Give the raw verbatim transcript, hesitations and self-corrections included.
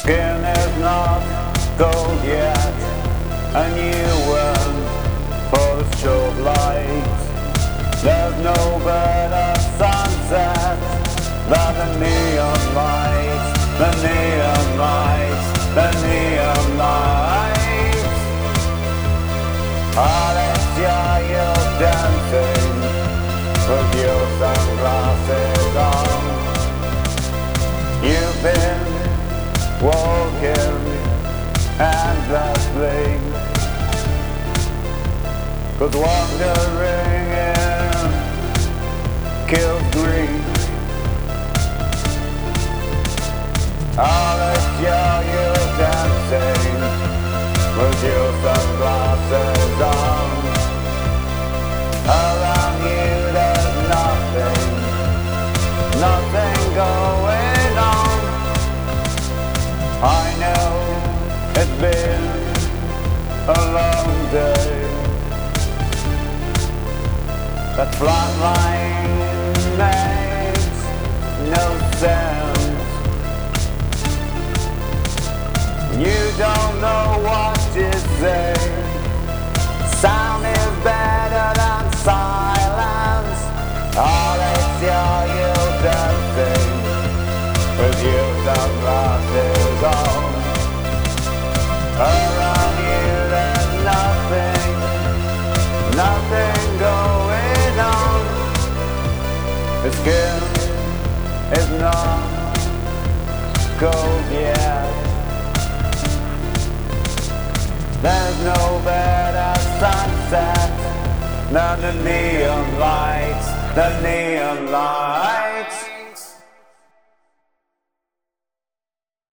Skin is not gold yet, a new one for the strobe light. There's no better sunset than the neon lights, the neon lights, the neon lights. Alexia, dancing with your sunglasses on. You've been walking endlessly, 'cause wandering in kills grief. Alexia, you're dancing with your sunglasses on. Around you there's nothing, nothing going on. I know it's been a long day. That flat line makes no sense. You don't know what to say. Sound is better than silence. Alexia, you're dancing with your sunglasses on. Around you there's nothing, nothing going on. The skin is not gold yet. There's no better sunset than the neon lights, the neon lights.